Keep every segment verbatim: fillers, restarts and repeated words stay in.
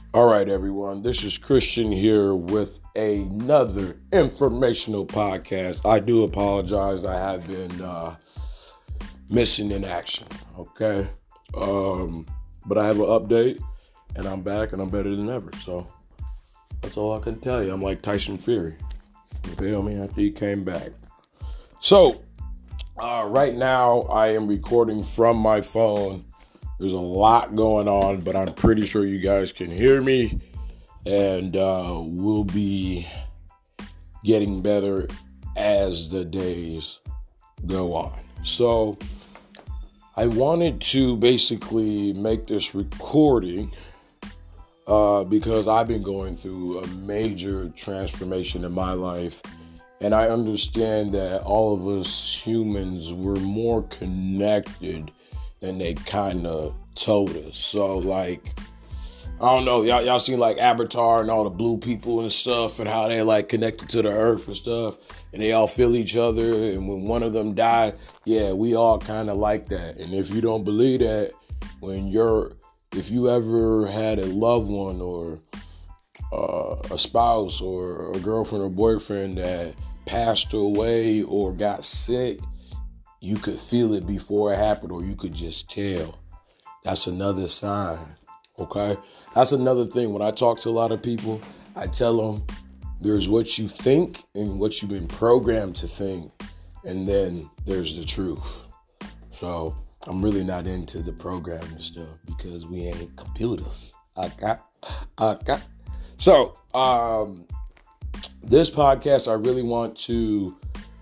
All right, everyone. This is Christian here with another informational podcast. I do apologize. I have been uh, missing in action. Okay. Um, but I have an update and I'm back and I'm better than ever. So that's all I can tell you. I'm like Tyson Fury. You feel me? After he came back. So uh, right now I am recording from my phone. There's a lot going on, but I'm pretty sure you guys can hear me, and uh, we'll be getting better as the days go on. So I wanted to basically make this recording uh, because I've been going through a major transformation in my life, and I understand that all of us humans were more connected than they kind of told us. So, like, I don't know, y'all, y'all seen like Avatar and all the blue people and stuff and how they like connected to the earth and stuff, and they all feel each other, and when one of them die, yeah, we all kind of like that. And if you don't believe that, when you're, if you ever had a loved one or uh, a spouse or a girlfriend or boyfriend that passed away or got sick, you could feel it before it happened, or you could just tell. That's another sign, okay? That's another thing. When I talk to a lot of people, I tell them there's what you think and what you've been programmed to think, and then there's the truth. So I'm really not into the programming stuff because we ain't computers, okay? Okay. So um, this podcast, I really want to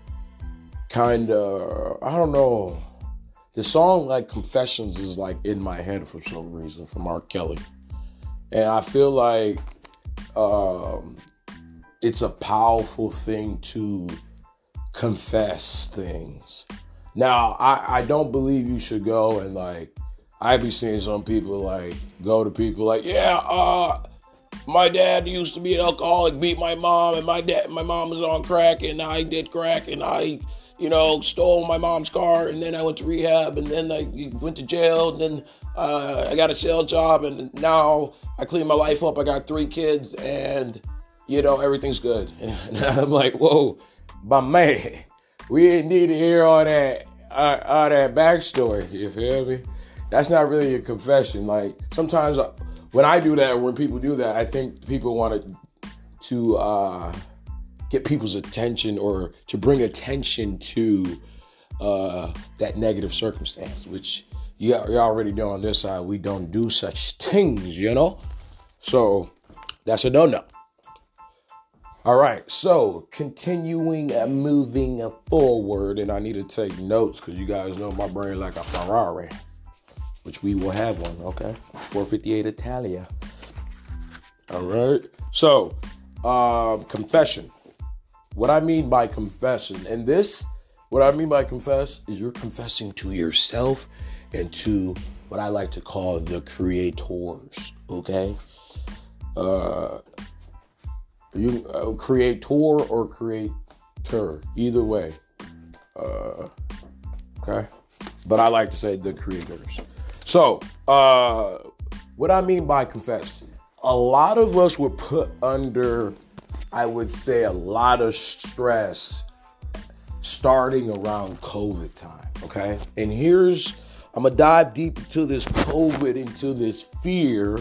kind of, I don't know, the song like Confessions is like in my head for some reason from R. Kelly. And I feel like um, it's a powerful thing to confess things. Now, I, I don't believe you should go and like, I be seeing some people like go to people like, yeah, uh, my dad used to be an alcoholic, beat my mom, and my dad, my mom was on crack, and I did crack, and I, you know, stole my mom's car, and then I went to rehab, and then I went to jail, and then uh, I got a sales job, and now I cleaned my life up. I got three kids, and, you know, everything's good. And I'm like, whoa, my man, we didn't need to hear all that, uh, all that backstory, you feel me? That's not really a confession. Like, sometimes when I do that, when people do that, I think people want to, to uh, get people's attention or to bring attention to uh, that negative circumstance, which you, you already know on this side, we don't do such things, you know? So that's a no-no. All right, so continuing and moving forward, and I need to take notes because you guys know my brain like a Ferrari, which we will have one, okay? four fifty-eight Italia. All right, so um, confession. What I mean by confession, and this, what I mean by confess is you're confessing to yourself and to what I like to call the creators, okay? Uh, you uh, creator or creator, either way, uh, okay? But I like to say the creators. So, uh, what I mean by confess, a lot of us were put under, I would say, a lot of stress starting around COVID time, okay? And here's, I'm going to dive deep into this COVID, into this fear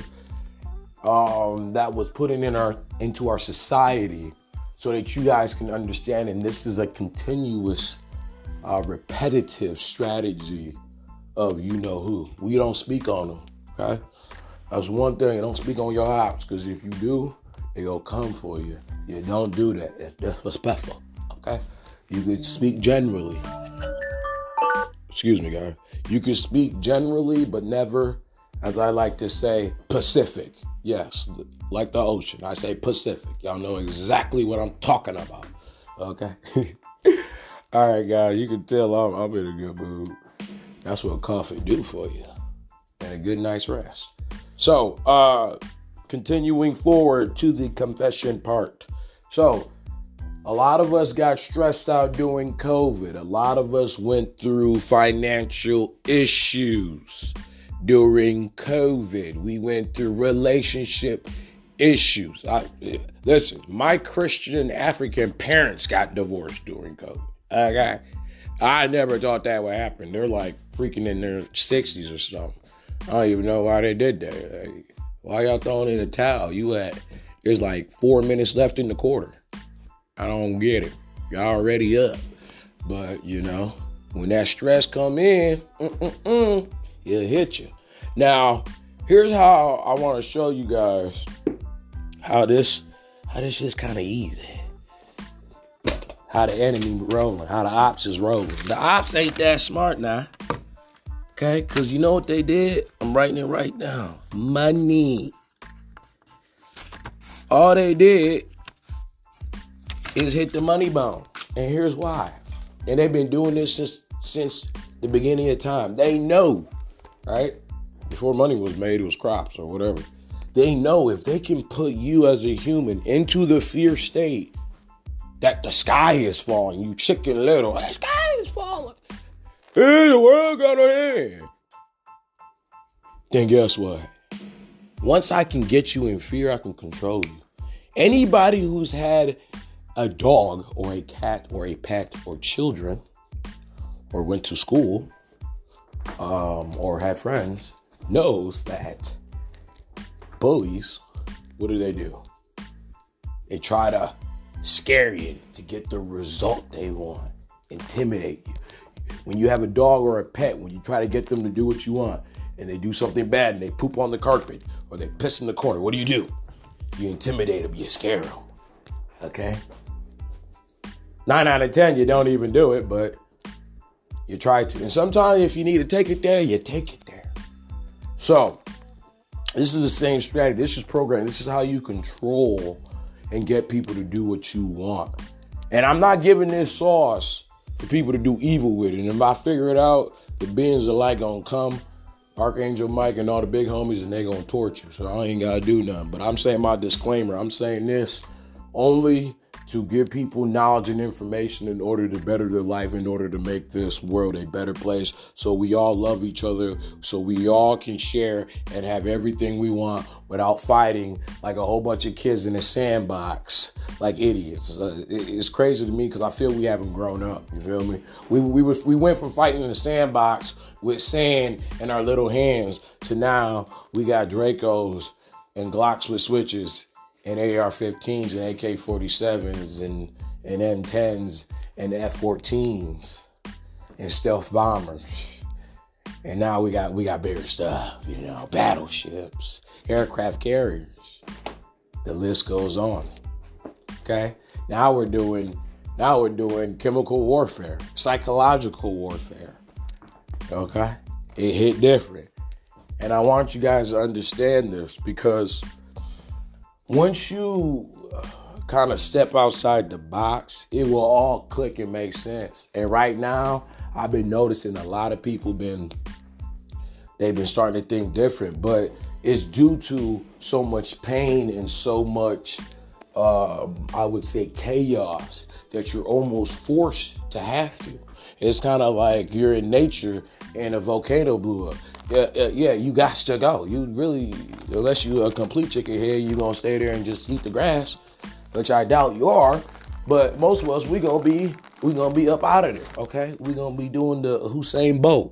um, that was put in our, into our society so that you guys can understand, and this is a continuous, uh, repetitive strategy of you know who. We don't speak on them, okay? That's one thing, don't speak on your ops, because if you do, they gonna come for you. You don't do that. That's disrespectful, okay? You could speak generally. Excuse me, guys. You could speak generally, but never, as I like to say, Pacific. Yes, like the ocean. I say Pacific. Y'all know exactly what I'm talking about, okay? All right, guys, you can tell I'm, I'm in a good mood. That's what coffee do for you, and a good night's rest. So, uh, continuing forward to the confession part. So, a lot of us got stressed out during COVID. A lot of us went through financial issues. during COVID. We went through relationship issues. I, listen, my Christian African parents got divorced during COVID. Okay. I never thought that would happen. They're like freaking in their sixties or something. I don't even know why they did that. Like, why y'all throwing in a towel? You had, there's like four minutes left in the quarter. I don't get it. Y'all already up. But, you know, when that stress come in, mm-mm-mm, it'll hit you. Now, here's how I want to show you guys how this, how this is kind of easy. How the enemy rolling, how the ops is rolling. The ops ain't that smart now. Okay? Because you know what they did? I'm writing it right now. Money. All they did is hit the money bone. And here's why. And they've been doing this since since the beginning of time. They know, right? Before money was made, it was crops or whatever. They know if they can put you as a human into the fear state that the sky is falling, you chicken little, the sky is falling. Hey, the world got a hand. Then guess what? Once I can get you in fear, I can control you. Anybody who's had a dog or a cat or a pet or children or went to school um, or had friends knows that bullies, what do they do? They try to scare you to get the result they want, intimidate you. When you have a dog or a pet, when you try to get them to do what you want and they do something bad and they poop on the carpet or they piss in the corner, what do you do? You intimidate them, you scare them, okay? Nine out of ten, you don't even do it, but you try to. And sometimes if you need to take it there, you take it there. So this is the same strategy. This is programming. This is how you control and get people to do what you want. And I'm not giving this sauce for people to do evil with it. And if I figure it out, the beings are like gonna come, Archangel Mike and all the big homies, and they gonna torch you. So I ain't gotta do nothing. But I'm saying my disclaimer. I'm saying this only to give people knowledge and information in order to better their life, in order to make this world a better place, so we all love each other, so we all can share and have everything we want without fighting like a whole bunch of kids in a sandbox like idiots. Uh, it, it's crazy to me because I feel we haven't grown up. You feel me? We we was we went from fighting in a sandbox with sand in our little hands to now we got Dracos and Glocks with switches and A R fifteens and A K forty-sevens and, and M tens and F fourteens and stealth bombers. And now we got we got bigger stuff, you know, battleships, aircraft carriers. The list goes on. Okay? Now we're doing now we're doing chemical warfare, psychological warfare. Okay? It hit different. And I want you guys to understand this because once you kind of step outside the box, it will all click and make sense. And right now, I've been noticing a lot of people been, they've been starting to think different, but it's due to so much pain and so much, uh, I would say, chaos that you're almost forced to have to. It's kind of like you're in nature and a volcano blew up. Yeah, uh, yeah, you got to go. You really, unless you're a complete chicken head, you're going to stay there and just eat the grass, which I doubt you are. But most of us, we going to be, we going to be up out of there, okay? we going to be doing the Usain Bolt.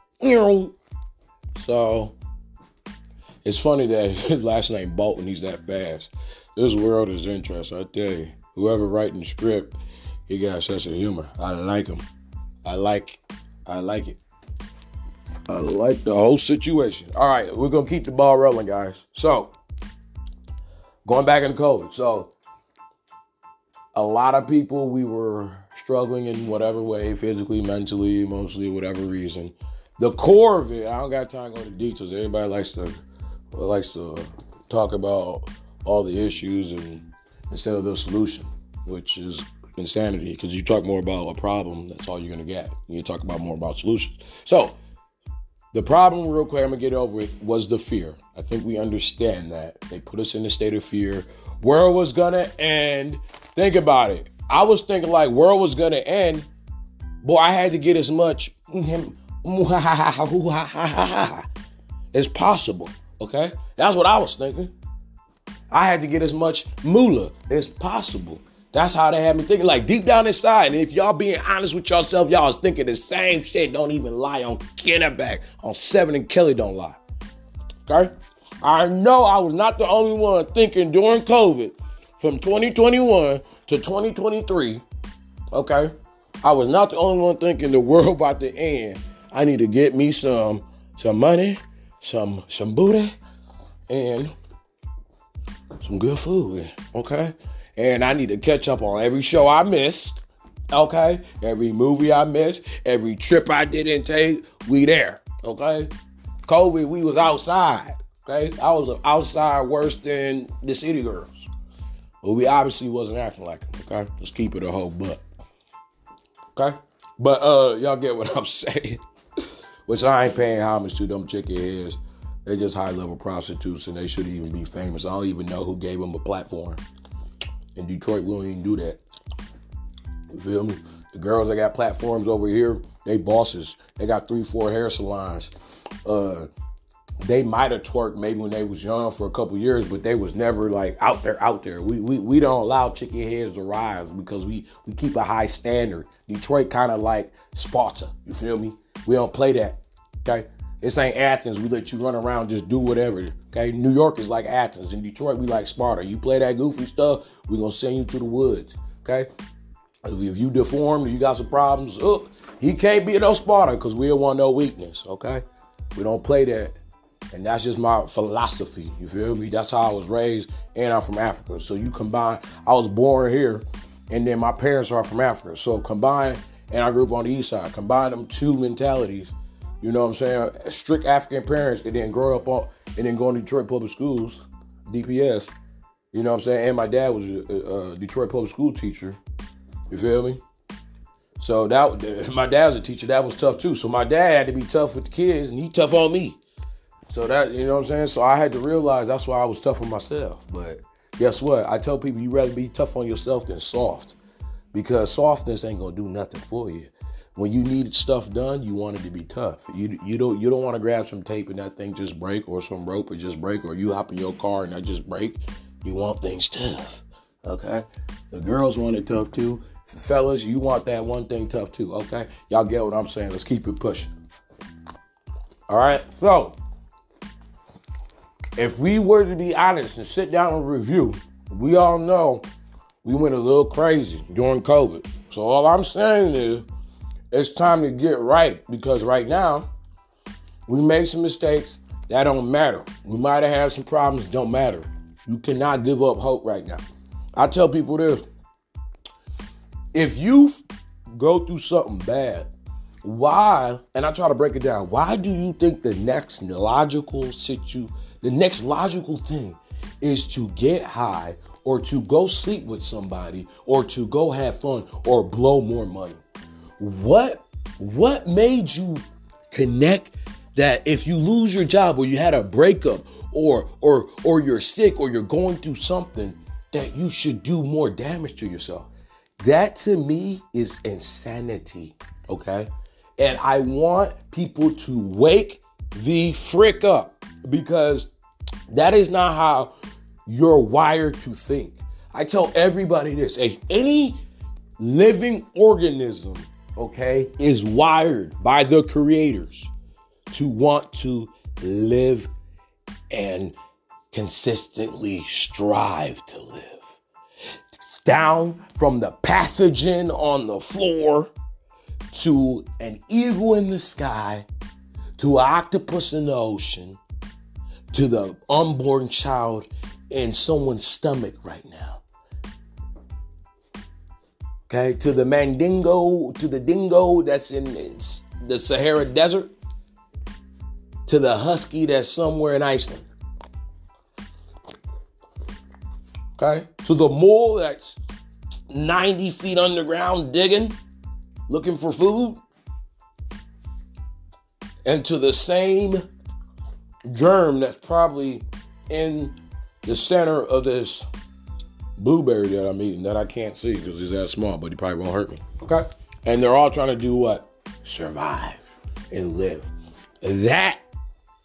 So, it's funny that his last name Bolt and he's that fast. This world is interesting, I tell you. Whoever writing the script, he got a sense of humor. I like him. I like, I like it. I like the whole situation. All right, we're going to keep the ball rolling, guys. So, going back into COVID. So, a lot of people, we were struggling in whatever way, physically, mentally, emotionally, whatever reason. The core of it, I don't got time to go into details. Everybody likes to likes to talk about all the issues and instead of the solution, which is insanity. Because you talk more about a problem, that's all you're going to get. You talk about more about solutions. So, the problem, real quick, I'm going to get over it, was the fear. I think we understand that. They put us in a state of fear. World was going to end. Think about it. I was thinking like world was going to end. Boy, I had to get as much It's possible, okay? That's what I was thinking. I had to get as much moolah as possible. That's how they had me thinking, like deep down inside. And if y'all being honest with yourself, y'all was thinking the same shit. Don't even lie on Kennebec. On Seven and Kelly don't lie. Okay? I know I was not the only one thinking during COVID from twenty twenty-one to twenty twenty-three. Okay? I was not the only one thinking the world about to end. I need to get me some some money, some some booty, and some good food. Okay? And I need to catch up on every show I missed, okay? Every movie I missed, every trip I didn't take, we there, okay? COVID, we was outside, okay? I was outside worse than the city girls. But we obviously wasn't acting like them, okay? Let's keep it a whole butt, okay? But uh, y'all get what I'm saying. Which I ain't paying homage to them chicken heads. They just high-level prostitutes, and they shouldn't even be famous. I don't even know who gave them a platform. In Detroit, we don't even do that. You feel me? The girls that got platforms over here, they bosses. They got three, four hair salons. Uh, they might have twerked maybe when they was young for a couple years, but they was never like out there, out there. We we we don't allow chicken heads to rise because we, we keep a high standard. Detroit kind of like Sparta. You feel me? We don't play that. Okay? This ain't Athens. We let you run around, just do whatever. Okay? New York is like Athens. In Detroit, we like Sparta. You play that goofy stuff, we're going to send you to the woods. Okay? If you deformed or you got some problems, oh, he can't be no Sparta because we don't want no weakness. Okay? We don't play that. And that's just my philosophy. You feel me? That's how I was raised. And I'm from Africa. So you combine, I was born here, and then my parents are from Africa. So combine, and I grew up on the east side. Combine them two mentalities. You know what I'm saying? Strict African parents, and then grow up on, and then go to Detroit Public Schools, D P S. You know what I'm saying? And my dad was a, a Detroit Public School teacher. You feel me? So that my dad was a teacher. That was tough too. So my dad had to be tough with the kids, and he tough on me. So that, you know what I'm saying? So I had to realize that's why I was tough on myself. But guess what? I tell people you rather be tough on yourself than soft, because softness ain't gonna do nothing for you. When you need stuff done, you want it to be tough. You you don't you don't want to grab some tape and that thing just break, or some rope and just break, or you hop in your car and that just break. You want things tough, okay? The girls want it tough too. Fellas, you want that one thing tough too, okay? Y'all get what I'm saying? Let's keep it pushing. All right? So, if we were to be honest and sit down and review, we all know we went a little crazy during COVID. So all I'm saying is, it's time to get right, because right now, we made some mistakes that don't matter. We might have had some problems, don't matter. You cannot give up hope right now. I tell people this. If you go through something bad, why, and I try to break it down, why do you think the next logical situ, the next logical thing is to get high, or to go sleep with somebody, or to go have fun, or blow more money? What what made you connect that if you lose your job, or you had a breakup, or or or you're sick, or you're going through something, that you should do more damage to yourself? That to me is insanity, okay? And I want people to wake the frick up, because that is not how you're wired to think. I tell everybody this, hey, any living organism, okay, is wired by the creators to want to live and consistently strive to live. It's down from the pathogen on the floor to an eagle in the sky to an octopus in the ocean to the unborn child in someone's stomach right now. Okay, to the mandingo, to the dingo that's in the Sahara Desert, to the husky that's somewhere in Iceland. Okay, to the mole that's ninety feet underground digging, looking for food, and to the same germ that's probably in the center of this blueberry that I'm eating that I can't see because he's that small, but he probably won't hurt me. Okay? And they're all trying to do what? Survive and live. That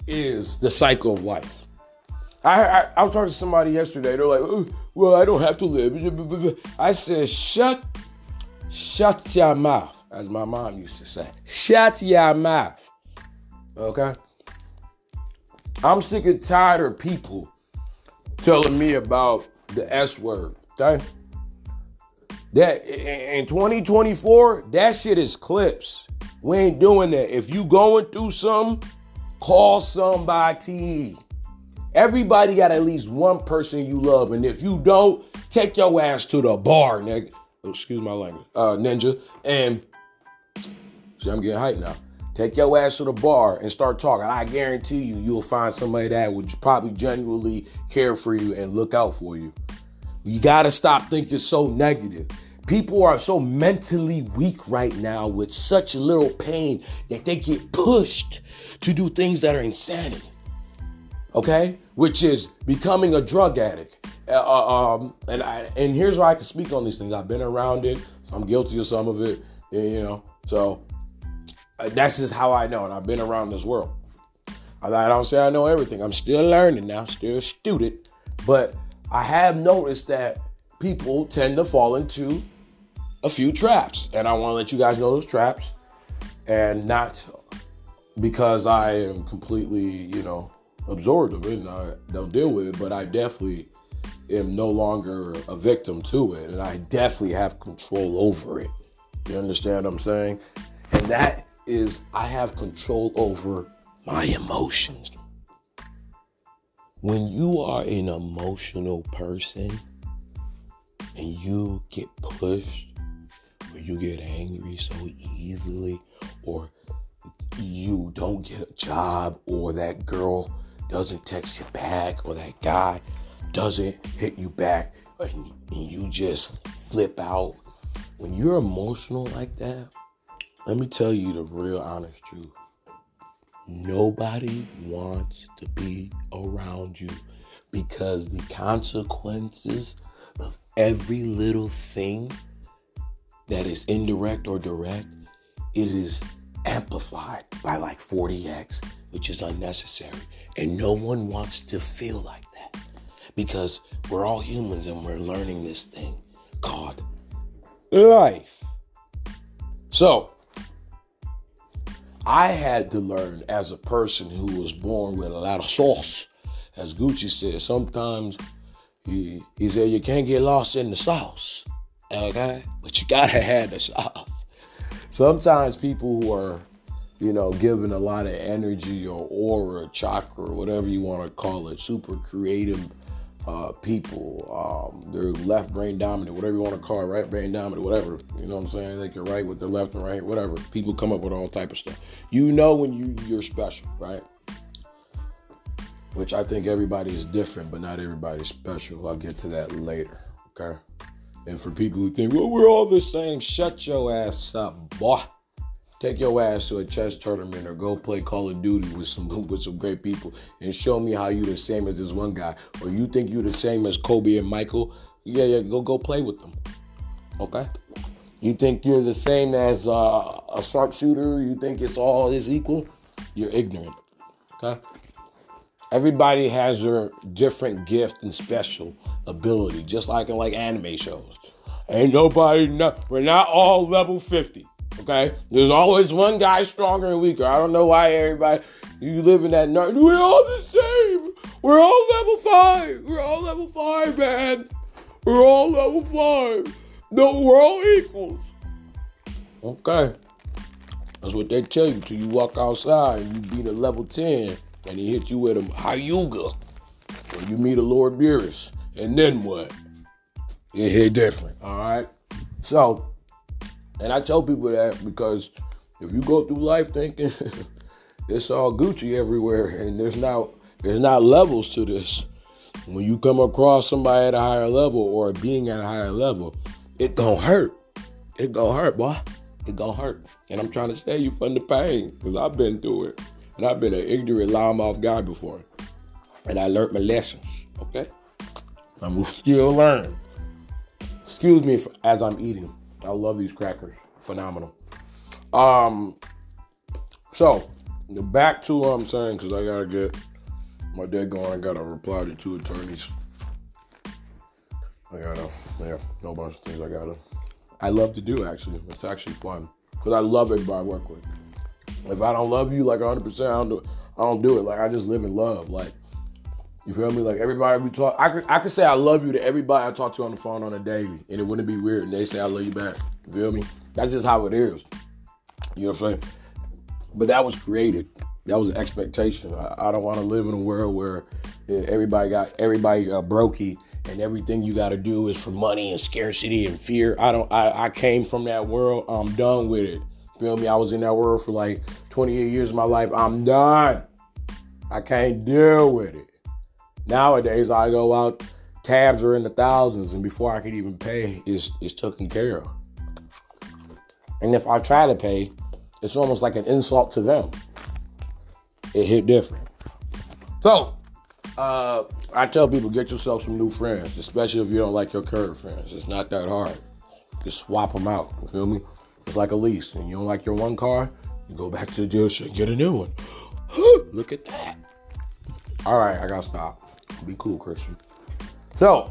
is the cycle of life. I, I, I was talking to somebody yesterday. They're like, oh, well, I don't have to live. I said, shut, shut your mouth, as my mom used to say. Shut your mouth. Okay? I'm sick and tired of people telling me about the S word. Okay? That in twenty twenty-four, that shit is clips. We ain't doing that. If you going through something, call somebody. Everybody got at least one person you love. And if you don't, take your ass to the bar, nigga. Oh, excuse my language. Uh, ninja. And see, I'm getting hyped now. Take your ass to the bar and start talking. I guarantee you, you'll find somebody that would probably genuinely care for you and look out for you. You got to stop thinking so negative. People are so mentally weak right now with such little pain that they get pushed to do things that are insanity. Okay? Which is becoming a drug addict. Uh, um, and I, and here's why I can speak on these things. I've been around it. So I'm guilty of some of it. You know, so uh, that's just how I know. And I've been around this world. I, I don't say I know everything. I'm still learning now, still a student. But I have noticed that people tend to fall into a few traps. And I want to let you guys know those traps. And not because I am completely, you know, absorbed of it and I don't deal with it, but I definitely am no longer a victim to it, and I definitely have control over it. You understand what I'm saying? And that is, I have control over my emotions. When you are an emotional person and you get pushed, or you get angry so easily, or you don't get a job, or that girl doesn't text you back, or that guy doesn't hit you back, and, and you just flip out. When you're emotional like that, let me tell you the real honest truth. Nobody wants to be around you, because the consequences of every little thing that is indirect or direct, it is amplified by like forty x, which is unnecessary. And no one wants to feel like that, because we're all humans and we're learning this thing called life. So I had to learn, as a person who was born with a lot of sauce. As Gucci said, sometimes he, he said you can't get lost in the sauce, okay? But you gotta have the sauce. Sometimes people who are, you know, given a lot of energy or aura, chakra, or whatever you want to call it, super creative uh, people, um, they're left brain dominant, whatever you want to call it, right brain dominant, whatever, you know what I'm saying? They can write with their left and right, whatever. People come up with all type of stuff. You know when you, you're special, right? Which I think everybody is different, but not everybody's special. I'll get to that later, okay? And for people who think, well, we're all the same, shut your ass up, boy. Take your ass to a chess tournament or go play Call of Duty with some with some great people and show me how you the same as this one guy. Or you think you the same as Kobe and Michael? Yeah, yeah, go go play with them. Okay? You think you're the same as uh, a sharpshooter? You think it's all is equal? You're ignorant. Okay? Everybody has their different gift and special ability, just like in like anime shows. Ain't nobody, no, we're not all level fifty. Okay, there's always one guy stronger and weaker. I don't know why everybody, you live in that nerd. We're all the same. We're all level five. We're all level five, man. We're all level five. No, we're all equals. Okay, that's what they tell you till you walk outside and you beat a level ten and he hit you with a Hyuga. Or you meet a Lord Beerus. And then what? It hit different, all right? So, and I tell people that because if you go through life thinking it's all Gucci everywhere and there's not there's not levels to this, when you come across somebody at a higher level or being at a higher level, it gonna hurt. It gonna hurt, boy. It gonna hurt. And I'm trying to save you from the pain because I've been through it. And I've been an ignorant, loudmouth guy before. And I learned my lessons, okay? I'm still learning. Excuse me for, as I'm eating. I love these crackers. Phenomenal. Um. So, back to what I'm saying, because I gotta get my day going. I gotta reply to two attorneys. I gotta, yeah, no bunch of things I gotta. I love to do, actually. It's actually fun, because I love everybody I work with. If I don't love you like one hundred percent, I don't do, I don't do it. Like, I just live in love. Like, you feel me? Like, everybody we talk, I could, I could say I love you to everybody I talk to on the phone on a daily, and it wouldn't be weird, and they say I love you back. You feel me? That's just how it is. You know what I'm saying? But that was created. That was an expectation. I, I don't want to live in a world where everybody got everybody uh, brokey and everything you got to do is for money and scarcity and fear. I don't. I, I came from that world. I'm done with it. Feel me? I was in that world for like twenty-eight years of my life. I'm done. I can't deal with it. Nowadays, I go out. Tabs are in the thousands, and before I could even pay, it's it's taken care of. And if I try to pay, it's almost like an insult to them. It hit different. So, uh, I tell people, get yourself some new friends, especially if you don't like your current friends. It's not that hard. Just swap them out. You feel me? It's like a lease. And you don't like your one car, you go back to the dealership and get a new one. Look at that. All right, I gotta stop. Be cool, Christian. So,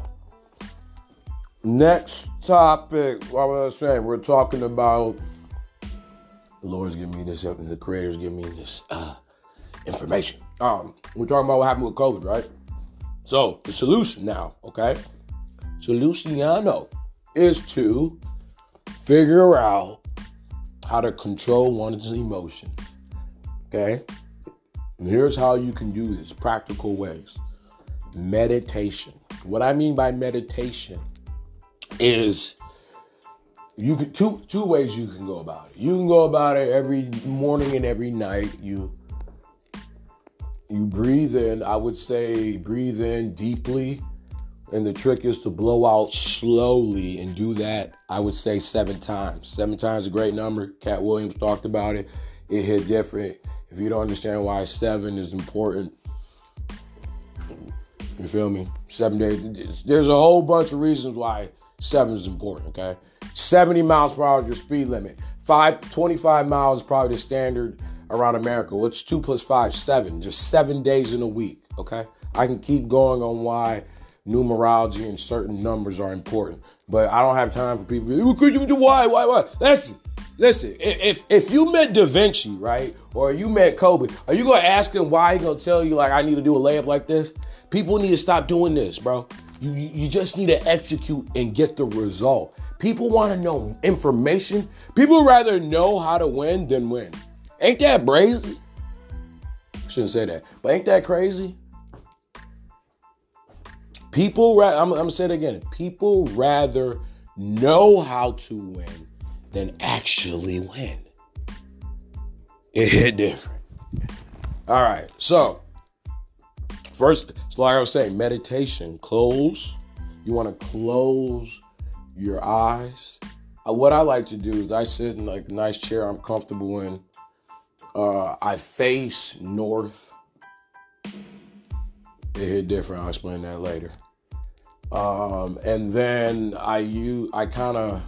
next topic, what was I saying? We're talking about the Lord's giving me this, the Creator's giving me this uh, information. Um, we're talking about what happened with COVID, right? So, the solution now, okay? Soluciano is to figure out how to control one's emotions, okay? And here's how you can do this, practical ways. Meditation. What I mean by meditation is you can two two ways you can go about it. You can go about it every morning and every night. You you breathe in. I would say breathe in deeply, and the trick is to blow out slowly and do that. I would say seven times. Seven times is a great number. Cat Williams talked about it. It hit different. If you don't understand why seven is important, you feel me? Seven days. There's a whole bunch of reasons why seven is important, okay? seventy miles per hour is your speed limit. Five, twenty-five miles is probably the standard around America. What's two plus five? Seven. Just seven days in a week, okay? I can keep going on why numerology and certain numbers are important, but I don't have time for people. Why, why, why? Listen, listen. If if you met Da Vinci, right, or you met Kobe, are you gonna ask him why? He gonna tell you like I need to do a layup like this? People need to stop doing this, bro. You you just need to execute and get the result. People want to know information. People rather know how to win than win. Ain't that crazy? I shouldn't say that, but ain't that crazy? People, ra- I'm, I'm gonna say it again. People rather know how to win than actually win. It hit different. All right, so first, so like I was saying, meditation. Close. You want to close your eyes. Uh, what I like to do is I sit in like a nice chair I'm comfortable in. Uh, I face north. It hit different. I'll explain that later. Um, and then I use, I kind of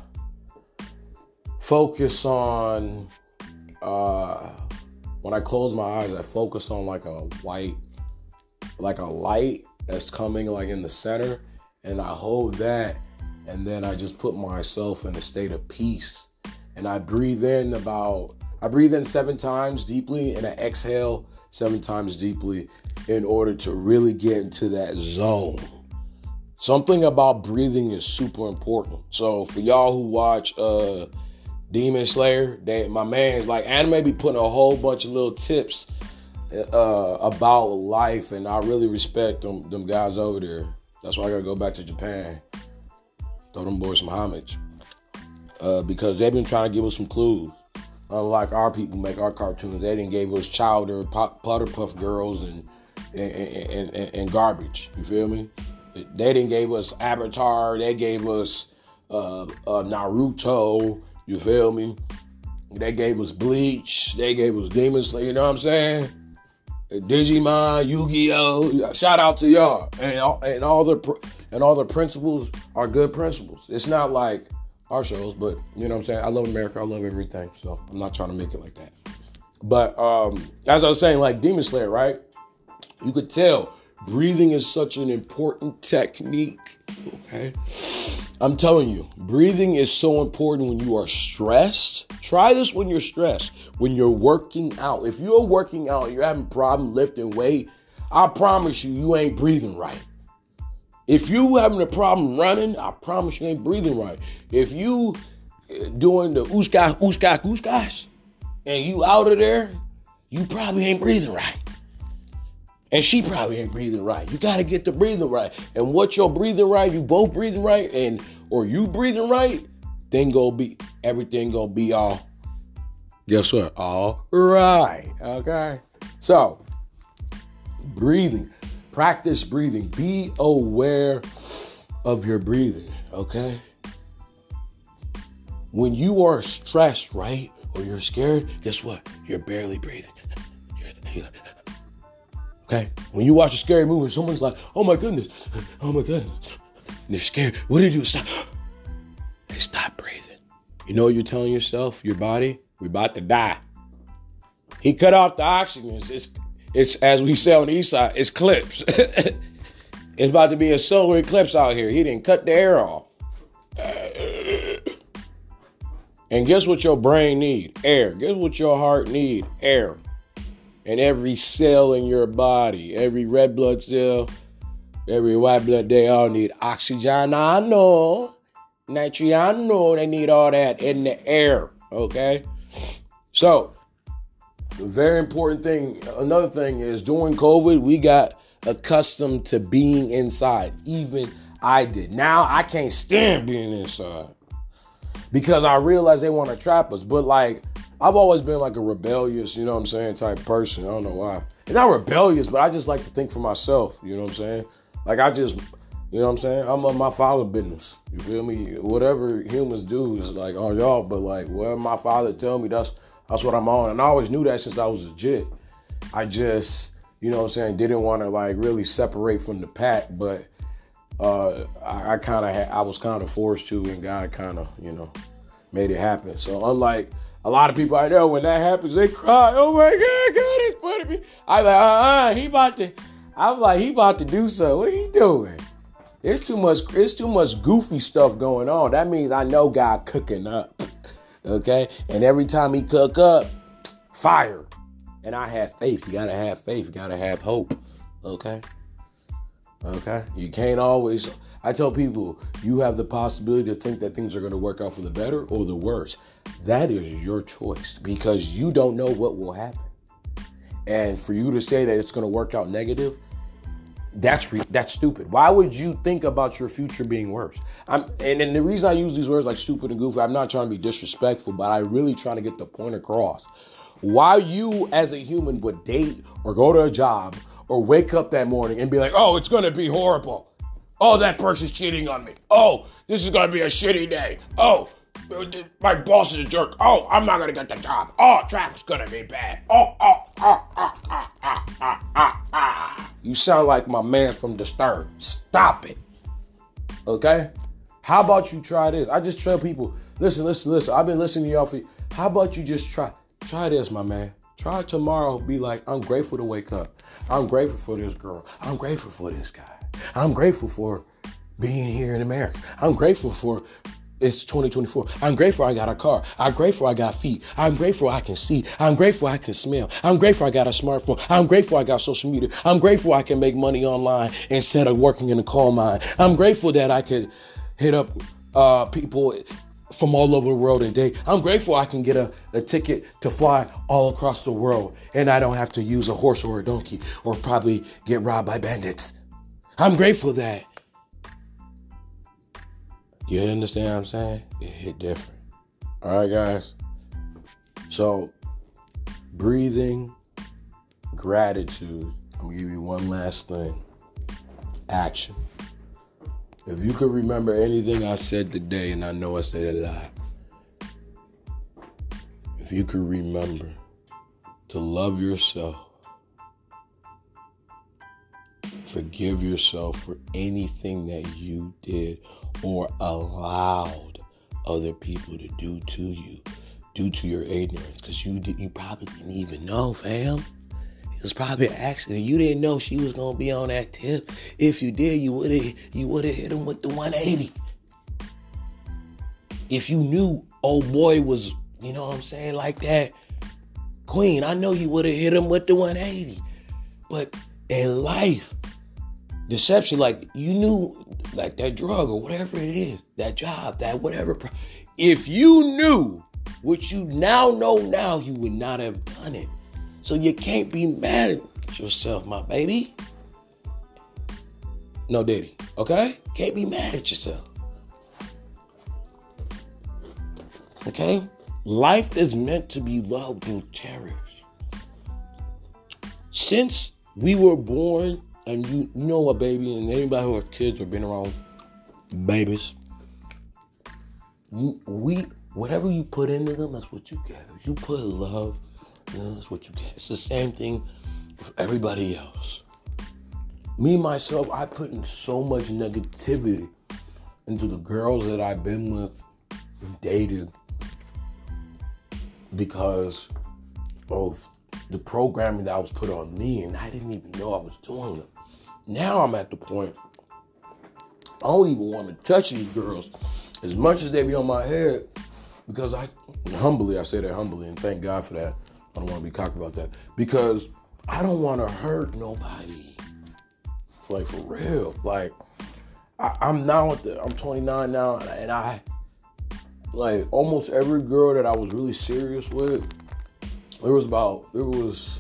focus on, uh, when I close my eyes, I focus on like a white, like a light that's coming like in the center, and I hold that, and then I just put myself in a state of peace, and I breathe in about, I breathe in seven times deeply, and I exhale seven times deeply in order to really get into that zone. Something about breathing is super important. So for y'all who watch uh, Demon Slayer, they, my man's like anime be putting a whole bunch of little tips uh, about life, and I really respect them, them guys over there. That's why I gotta go back to Japan. Throw them boys some homage. Uh, because they've been trying to give us some clues. Unlike our people make our cartoons, they didn't give us Chowder, Pop, Putterpuff Girls, and and, and, and and garbage. You feel me? They didn't give us Avatar. They gave us uh, uh, Naruto. You feel me? They gave us Bleach. They gave us Demon Slayer. You know what I'm saying? Digimon, Yu-Gi-Oh. Shout out to y'all. And all, and all the and all the principles are good principles. It's not like our shows, but you know what I'm saying? I love America. I love everything. So I'm not trying to make it like that. But um, as I was saying, like Demon Slayer, right? You could tell breathing is such an important technique. Okay. I'm telling you, breathing is so important when you are stressed. Try this when you're stressed, when you're working out. If you're working out, you're having a problem lifting weight, I promise you, you ain't breathing right. If you having a problem running, I promise you ain't breathing right. If you doing the oosh-gosh, oosh-gosh, oosh-gosh, and you out of there, you probably ain't breathing right. And she probably ain't breathing right. You got to get the breathing right. And what you're breathing right, you both breathing right, and or you breathing right, then go be, everything gonna be all, guess what? All right. Okay. So, breathing. Practice breathing. Be aware of your breathing. Okay. When you are stressed, right, or you're scared, guess what? You're barely breathing. Okay? When you watch a scary movie, someone's like, oh my goodness, oh my goodness. And they're scared. What do you do? Stop. They stop breathing. You know what you're telling yourself, your body? We're about to die. He cut off the oxygen. It's, it's, it's as we say on the east side, it's clips. It's about to be a solar eclipse out here. He didn't cut the air off. And guess what your brain need? Air. Guess what your heart need? Air. And every cell in your body, every red blood cell, every white blood, they all need oxygen. I know. Nitrogen, I know they need all that in the air. Okay? So, the very important thing, another thing is during COVID, we got accustomed to being inside. Even I did. Now, I can't stand being inside because I realize they want to trap us. But like, I've always been like a rebellious, you know what I'm saying, type person. I don't know why. It's not rebellious, but I just like to think for myself, you know what I'm saying? Like I just, you know what I'm saying? I'm on my father business. You feel me? Whatever humans do is like on y'all, but like whatever my father tell me, that's that's what I'm on. And I always knew that since I was a jit. I just, you know what I'm saying, didn't want to like really separate from the pack, but uh, I, I kind of, I was kind of forced to, and God kind of, you know, made it happen. So unlike a lot of people I know, when that happens, they cry. Oh my God, God is putting me. I'm like, uh-uh, he about to, I'm like, he about to do so. What he doing? It's too much, it's too much goofy stuff going on. That means I know God cooking up. Okay? And every time he cook up, fire. And I have faith. You gotta have faith. You gotta have hope. Okay? Okay? You can't always, I tell people, you have the possibility to think that things are gonna work out for the better or the worse. That is your choice because you don't know what will happen. And for you to say that it's going to work out negative, that's re- that's stupid. Why would you think about your future being worse? I'm, and, and the reason I use these words like stupid and goofy, I'm not trying to be disrespectful, but I really trying to get the point across. Why you as a human would date or go to a job or wake up that morning and be like, oh, it's going to be horrible. Oh, that person's cheating on me. Oh, this is going to be a shitty day. Oh, my boss is a jerk. Oh, I'm not going to get the job. Oh, traffic's going to be bad. Oh, oh, oh, oh, oh, oh, oh, oh, oh. You sound like my man from Disturbed. Stop it. Okay? How about you try this? I just tell people, listen, listen, listen. I've been listening to y'all for, how about you just try, try this, my man. Try tomorrow. Be like, I'm grateful to wake up. I'm grateful for this girl. I'm grateful for this guy. I'm grateful for being here in America. I'm grateful for it's twenty twenty-four. I'm grateful I got a car. I'm grateful I got feet. I'm grateful I can see. I'm grateful I can smell. I'm grateful I got a smartphone. I'm grateful I got social media. I'm grateful I can make money online instead of working in a coal mine. I'm grateful that I could hit up uh, people from all over the world and date. I'm grateful I can get a, a ticket to fly all across the world and I don't have to use a horse or a donkey or probably get robbed by bandits. I'm grateful that. You understand what I'm saying? It hit different. All right, guys. So, breathing, gratitude. I'm going to give you one last thing. Action. If you could remember anything I said today, and I know I said a lot. If you could remember to love yourself, forgive yourself for anything that you did or allowed other people to do to you. due to your ignorance, because you did, you probably didn't even know, fam. It was probably an accident. You didn't know she was gonna be on that tip. If you did, you would have you would have hit him with the one eighty. If you knew old boy was, you know what I'm saying, like that, Queen, I know you would have hit him with the one eighty. But in life, deception, like you knew, like that drug or whatever it is, that job, that whatever. If you knew what you now know now, you would not have done it. So you can't be mad at yourself, my baby. No diddy, okay? Can't be mad at yourself. Okay? Life is meant to be loved and cherished. Since we were born, and you, you know what, baby, and anybody who has kids or been around babies, we, whatever you put into them, that's what you get. If you put love, you know, that's what you get. It's the same thing with everybody else. Me, myself, I put in so much negativity into the girls that I've been with and dated because of the programming that was put on me, and I didn't even know I was doing it. Now I'm at the point, I don't even want to touch these girls as much as they be on my head, because I, humbly, I say that humbly, and thank God for that. I don't want to be cocky about that, because I don't want to hurt nobody. It's like, for real. Like, I, I'm now at the, I'm twenty-nine now, and I, like, almost every girl that I was really serious with, there was about, there was,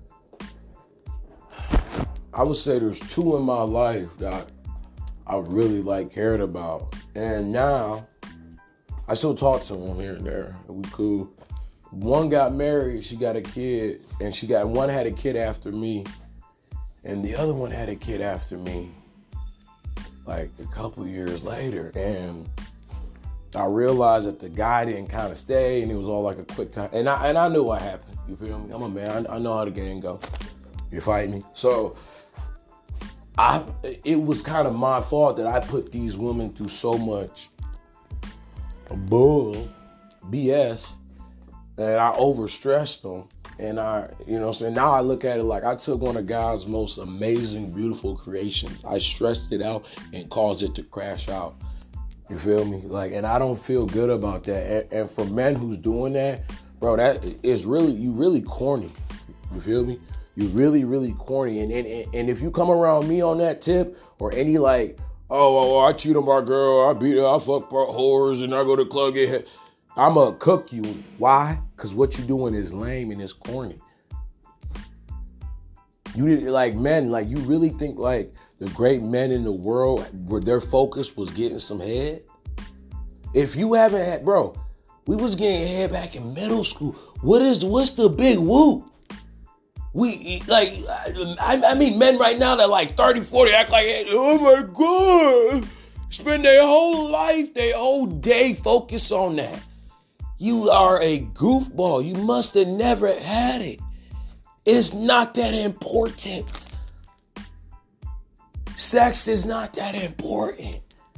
I would say there's two in my life that I really, like, cared about. And now, I still talk to them here and there. We cool. One got married, she got a kid, and she got, one had a kid after me, and the other one had a kid after me, like, a couple years later. And I realized that the guy didn't kind of stay, and it was all like a quick time. And I and I knew what happened. You feel me? I'm a man. I, I know how the game go. You fight me? So I, it was kind of my fault that I put these women through so much bull, B S, and I overstressed them. And I, you know what I'm saying? Now I look at it like I took one of God's most amazing, beautiful creations. I stressed it out and caused it to crash out. You feel me? Like, and I don't feel good about that. And, and for men who's doing that, bro, that is really, you really corny. You feel me? You really, really corny. And, and and if you come around me on that tip, or any like, oh, oh I cheat on my girl, I beat her, I fuck whores, and I go to club, get hit, I'm going to cook you. Why? Because what you're doing is lame and it's corny. You like men, like you really think like the great men in the world, where their focus was getting some head? If you haven't had, bro, we was getting head back in middle school. What is, what's the big whoop? We, like, I, I mean, men right now that like thirty, forty act like, oh my God, spend their whole life, their whole day focused on that. You are a goofball. You must have never had it. It's not that important. Sex is not that important.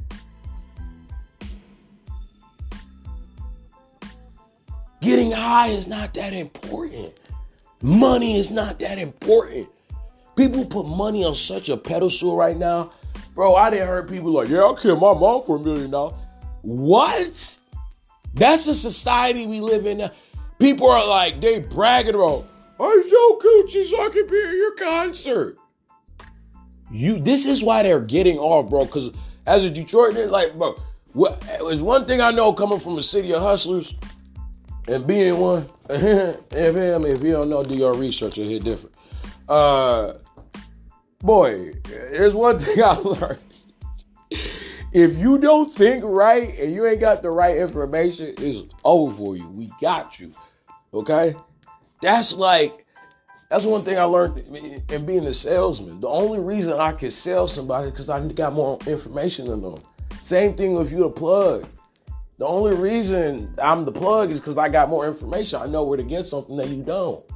Getting high is not that important. Money is not that important. People put money on such a pedestal right now. Bro, I didn't hear people like, yeah, I'll kill my mom for a million dollars. What? That's the society we live in now. People are like, they bragging about, I'm so coochie so I can be at your concert. You, this is why they're getting off, bro. Because as a Detroiter, like, bro, what, there's one thing I know coming from a city of hustlers and being one. if, if you don't know, do your research, it'll hit different. Uh, boy, there's one thing I learned. If you don't think right and you ain't got the right information, it's over for you. We got you. Okay? That's like, that's one thing I learned in being a salesman. The only reason I could sell somebody is because I got more information than them. Same thing if you're a plug. The only reason I'm the plug is because I got more information. I know where to get something that you don't.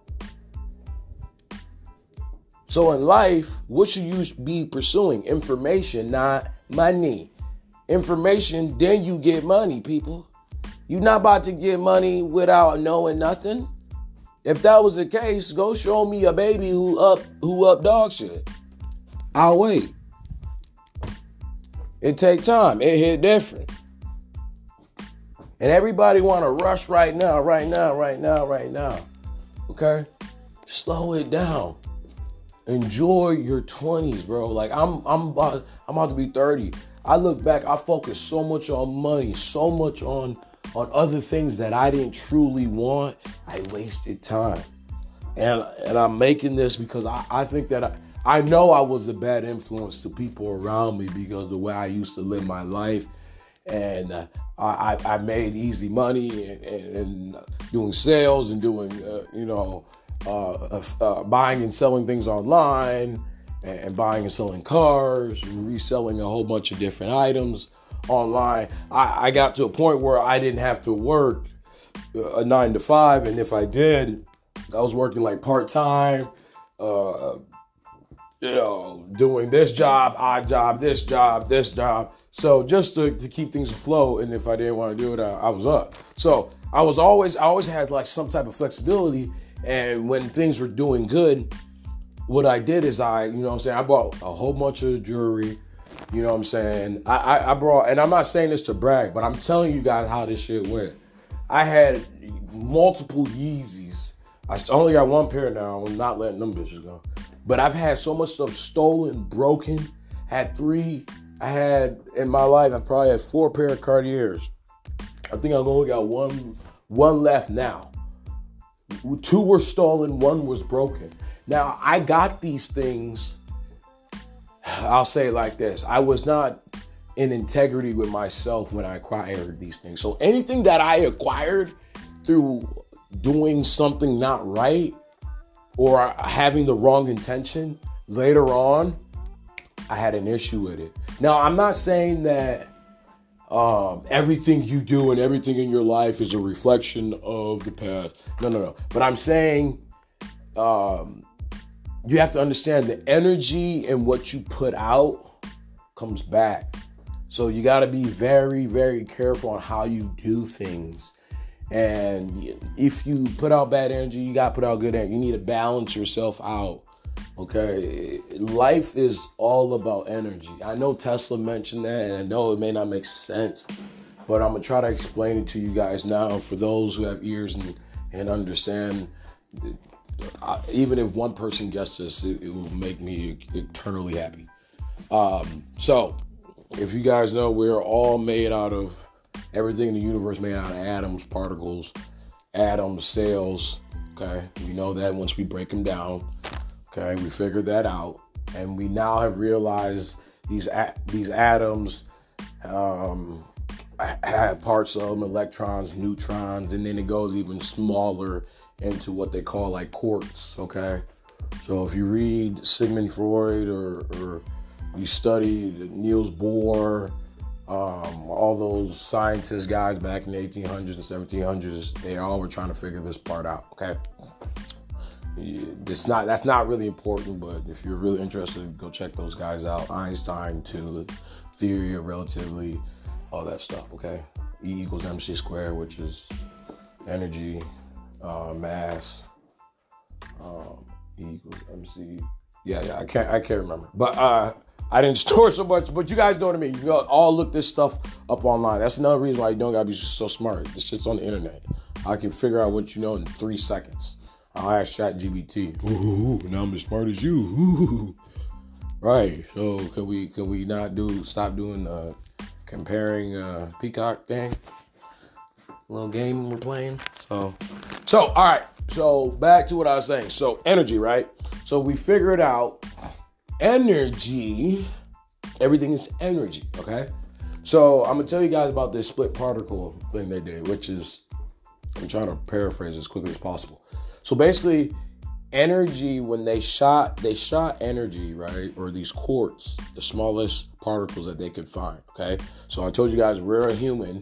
So in life, what should you be pursuing? Information, not money. Information, then you get money, people. You're not about to get money without knowing nothing. If that was the case, go show me a baby who up who up dog shit. I'll wait. It take time. It hit different. And everybody want to rush right now, right now, right now, right now. Okay? Slow it down. Enjoy your twenties, bro. Like I'm I'm about I'm about to be thirty. I look back, I focus so much on money, so much on on other things that I didn't truly want. I wasted time. And and I'm making this because I, I think that I, I know I was a bad influence to people around me because of the way I used to live my life. And uh, I, I made easy money and, and, and doing sales and doing, uh, you know, uh, uh, buying and selling things online and, and buying and selling cars and reselling a whole bunch of different items online. I, I got to a point where I didn't have to work a nine to five. And if I did, I was working like part-time, uh, you know, doing this job, odd job, this job, this job. So just to, to keep things afloat, and if I didn't want to do it, I, I was up. So I was always, I always had like some type of flexibility. And when things were doing good, what I did is I, you know what I'm saying, I bought a whole bunch of jewelry, you know what I'm saying? I, I, I brought, and I'm not saying this to brag, but I'm telling you guys how this shit went. I had multiple Yeezys. I only got one pair now. I'm not letting them bitches go. But I've had so much stuff stolen, broken, had three. I had, in my life, I've probably had four pair of Cartiers. I think I've only got one, one left now. Two were stolen, one was broken. Now, I got these things, I'll say it like this. I was not in integrity with myself when I acquired these things. So anything that I acquired through doing something not right or having the wrong intention, later on, I had an issue with it. Now, I'm not saying that um, everything you do and everything in your life is a reflection of the past. No, no, no. But I'm saying um, you have to understand the energy and what you put out comes back. So you got to be very, very careful on how you do things. And if you put out bad energy, you got to put out good energy. You need to balance yourself out. Okay, life is all about energy. I know Tesla mentioned that, and I know it may not make sense, but I'm going to try to explain it to you guys now. For those who have ears and, and understand, I, even if one person gets this, it, it will make me eternally happy. Um, so, if you guys know, we're all made out of, everything in the universe made out of atoms, particles, atoms, cells. Okay, we know that once we break them down. Okay, we figured that out, and we now have realized these a- these atoms um, have parts of them, electrons, neutrons, and then it goes even smaller into what they call like quarks. Okay, so if you read Sigmund Freud or, or you study Niels Bohr, um, all those scientists guys back in the eighteen hundreds and seventeen hundreds, they all were trying to figure this part out. Okay. It's not, that's not really important, but if you're really interested, go check those guys out. Einstein, too, the theory of relativity, all that stuff, okay? E equals mc squared, which is energy, uh, mass, um, E equals mc. Yeah, yeah, I can't, I can't remember. But uh, I didn't store so much, but you guys know what I mean. You all look this stuff up online. That's another reason why you don't gotta be so smart. This shit's on the internet. I can figure out what you know in three seconds. I'll ask ChatGPT. Ooh, now I'm as smart as you. Ooh. Right. So can we can we not do stop doing uh comparing uh Peacock thing? Little game we're playing. So so all right. So back to what I was saying. So energy, right? So we figured out energy. Everything is energy. Okay. So I'm gonna tell you guys about this split particle thing they did, which is, I'm trying to paraphrase as quickly as possible. So basically, energy, when they shot, they shot energy, right? Or these quarks, the smallest particles that they could find, okay? So I told you guys, we're a human.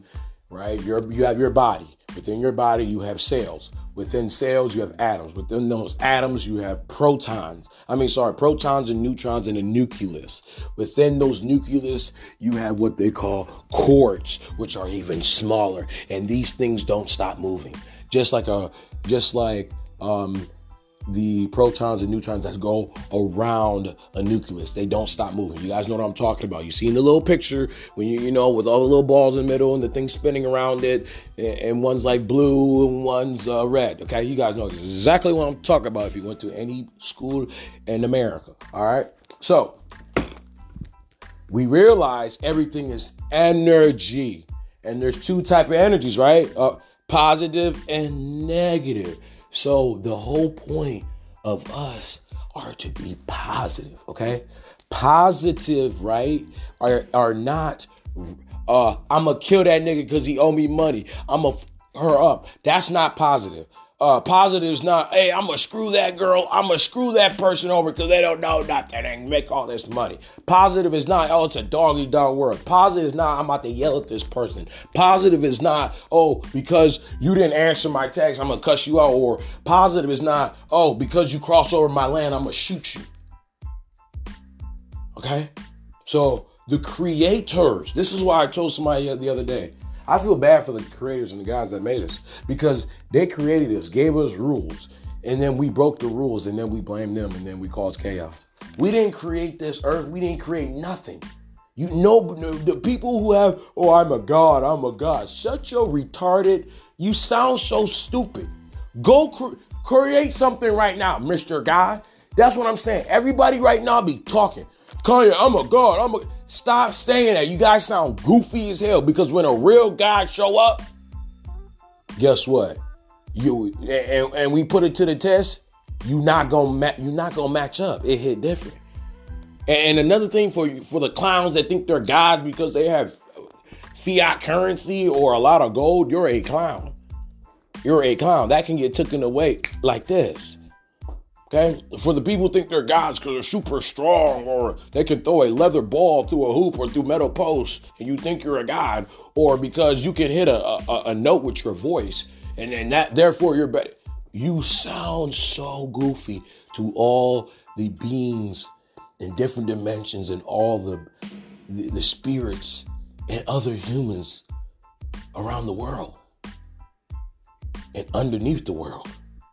right? Your, you have your body. Within your body, you have cells. Within cells, you have atoms. Within those atoms, you have protons. I mean, sorry, protons and neutrons in a nucleus. Within those nucleus, you have what they call quarks, which are even smaller. And these things don't stop moving. Just like a, just like um, the protons and neutrons that go around a nucleus. They don't stop moving. You guys know what I'm talking about. You see in the little picture when you, you know, with all the little balls in the middle and the thing spinning around it, and one's like blue and one's uh, red. Okay, you guys know exactly what I'm talking about if you went to any school in America. All right, so we realize everything is energy, and there's two type of energies, right? Uh, positive and negative. So the whole point of us are to be positive, okay? Positive, right, are are not, uh, I'm going to kill that nigga because he owe me money. I'm going to f her up. That's not positive. Uh, positive is not, hey, I'm going to screw that girl. I'm going to screw that person over because they don't know nothing and make all this money. Positive is not, oh, it's a doggy dog world. Positive is not, I'm about to yell at this person. Positive is not, oh, because you didn't answer my text, I'm going to cuss you out. Or positive is not, oh, because you crossed over my land, I'm going to shoot you. Okay? So the creators, this is why I told somebody the other day, I feel bad for the creators and the guys that made us, because they created us, gave us rules, and then we broke the rules, and then we blamed them, and then we caused chaos. We didn't create this earth. We didn't create nothing. You know, the people who have, oh, I'm a god, I'm a god. Shut your retarded. You sound so stupid. Go cre- create something right now, Mister Guy. That's what I'm saying. Everybody right now be talking. Kanye, I'm a god. I'm a. Stop saying that. You guys sound goofy as hell, because when a real guy show up, guess what? You and, and we put it to the test. You not gonna ma- you not gonna match up. It hit different. And, and another thing for for the clowns that think they're gods because they have fiat currency or a lot of gold, you're a clown. You're a clown. That can get taken away like this. Okay, for the people who think they're gods because they're super strong, or they can throw a leather ball through a hoop or through metal posts, and you think you're a god, or because you can hit a, a, a note with your voice, and then that therefore you're better. You sound so goofy to all the beings in different dimensions and all the, the the spirits and other humans around the world and underneath the world.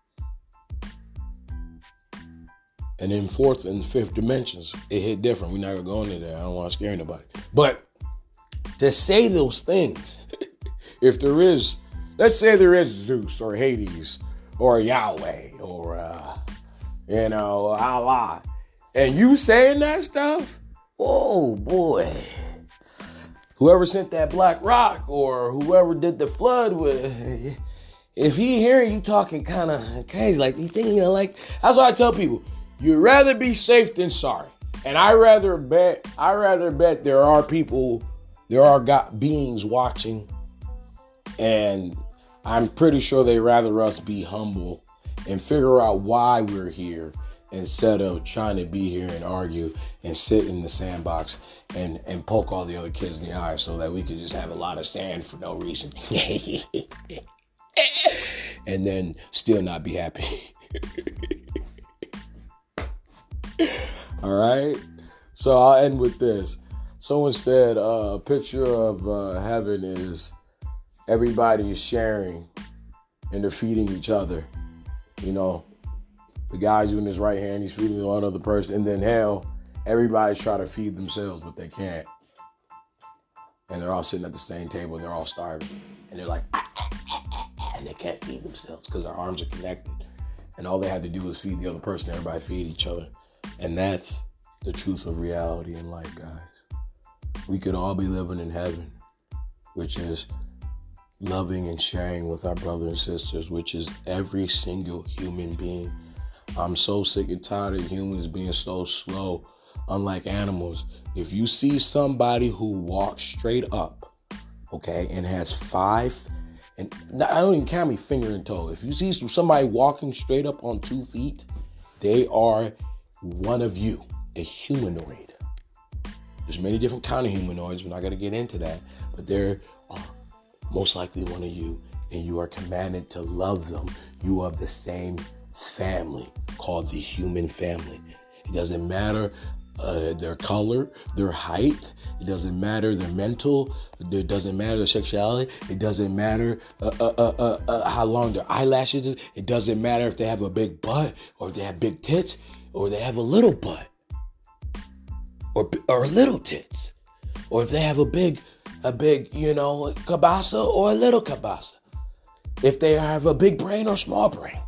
And in fourth and fifth dimensions, it hit different. We're not going to go into that. I don't want to scare anybody. But to say those things, if there is, let's say there is Zeus or Hades or Yahweh or, uh, you know, Allah, and you saying that stuff, oh boy. Whoever sent that black rock or whoever did the flood with, if he hearing you talking kind of crazy, like you thinking like, that's what I tell people. You'd rather be safe than sorry. And I rather bet, I rather bet there are people, there are God, beings watching. And I'm pretty sure they rather us be humble and figure out why we're here instead of trying to be here and argue and sit in the sandbox and, and poke all the other kids in the eye so that we could just have a lot of sand for no reason. And then still not be happy. All right, so I'll end with this. Someone said uh, a picture of uh, heaven is everybody is sharing and they're feeding each other. You know, the guy's doing his right hand, he's feeding one other person, and then hell, everybody's trying to feed themselves, but they can't. And they're all sitting at the same table, and they're all starving, and they're like, ah, ah, ah, ah, ah, and they can't feed themselves because their arms are connected, and all they had to do was feed the other person. Everybody feed each other. And that's the truth of reality in life, guys. We could all be living in heaven, which is loving and sharing with our brothers and sisters, which is every single human being. I'm so sick and tired of humans being so slow, unlike animals. If you see somebody who walks straight up, okay, and has five, and I don't even count me finger and toe. If you see somebody walking straight up on two feet, they are one of you, a humanoid. There's many different kind of humanoids. We're not going to get into that, but there are most likely one of you, and you are commanded to love them. You are the same family called the human family. It doesn't matter uh, their color, their height. It doesn't matter their mental. It doesn't matter their sexuality. It doesn't matter uh, uh, uh, uh, uh, how long their eyelashes is. It doesn't matter if they have a big butt or if they have big tits or they have a little butt or or little tits or if they have a big a big you know cabasa or a little cabasa. If they have a big brain or small brain.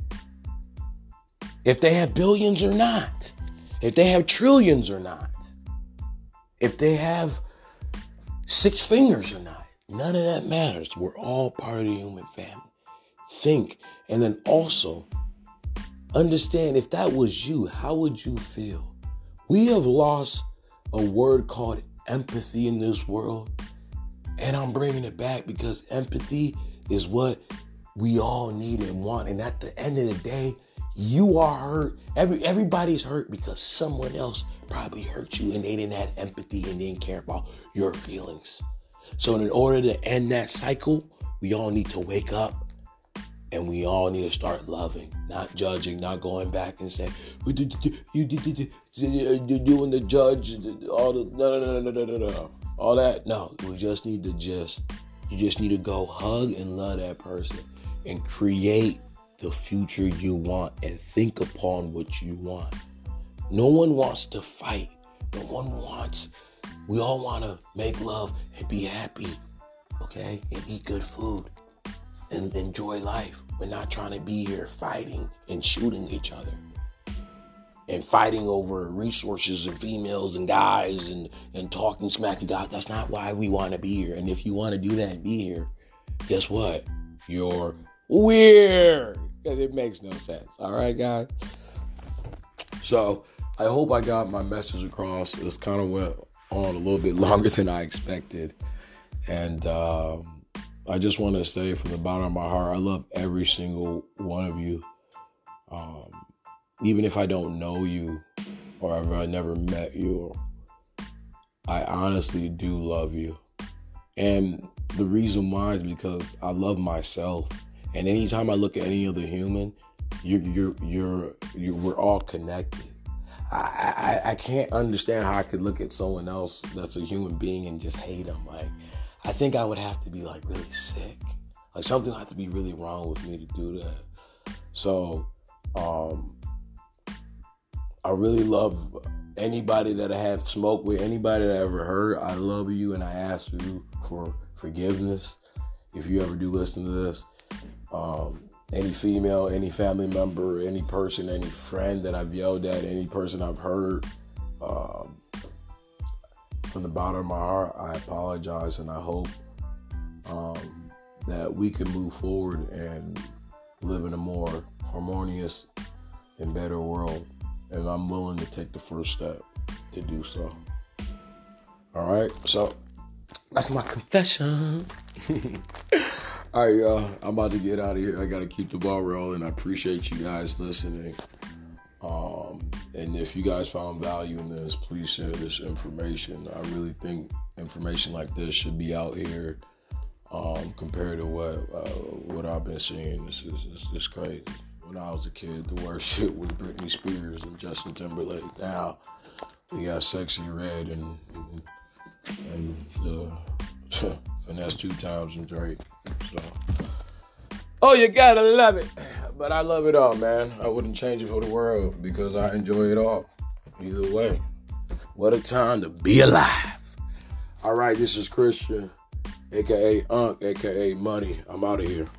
If they have billions or not. If they have trillions or not. If they have six fingers or not. None of that matters. We're all part of the human family. Think. And then also understand, if that was you, how would you feel? We have lost a word called empathy in this world. And I'm bringing it back because empathy is what we all need and want. And at the end of the day, you are hurt. Every everybody's hurt because someone else probably hurt you and they didn't have empathy and didn't care about your feelings. So in order to end that cycle, we all need to wake up and we all need to start loving, not judging, not going back and saying, you did doing the judge, all the no no no no no no all that. No, we just need to just you just need to go hug and love that person and create the future you want and think upon what you want. No one wants to fight. No one wants. We all want to make love and be happy, okay? And eat good food and enjoy life. We're not trying to be here fighting and shooting each other and fighting over resources and females and guys and, and talking smack and guys. That's not why we want to be here. And if you want to do that and be here, guess what? You're weird. Because it makes no sense. All right, guys? So I hope I got my message across. It's kind of went on a little bit longer than I expected. And um, I just want to say from the bottom of my heart, I love every single one of you. Um, even if I don't know you or if I never met you, I honestly do love you. And the reason why is because I love myself. And anytime I look at any other human, you're, you're, you're, you're, we're all connected. I, I, I can't understand how I could look at someone else that's a human being and just hate them. Like, I think I would have to be like really sick. Like something would have to be really wrong with me to do that. So, um, I really love anybody that I have smoked with, anybody that I ever heard. I love you and I ask you for forgiveness if you ever do listen to this. Um, any female, any family member, any person, any friend that I've yelled at, any person I've heard, um, from the bottom of my heart, I apologize, and I hope um, that we can move forward and live in a more harmonious and better world. And I'm willing to take the first step to do so. All right, so that's my confession. All right, y'all. I'm about to get out of here. I got to keep the ball rolling. I appreciate you guys listening. Um, and if you guys found value in this, please share this information. I really think information like this should be out here um, compared to what uh, what I've been seeing. This is it's, it's crazy. When I was a kid, the worst shit was Britney Spears and Justin Timberlake. Now we got Sexy Red and and, and uh, Finesse Two Times and Drake. So, oh, you gotta love it. But I love it all, man. I wouldn't change it for the world because I enjoy it all. Either way, what a time to be alive. All right, this is Christian, a k a. Unc, a k a. Money. I'm out of here.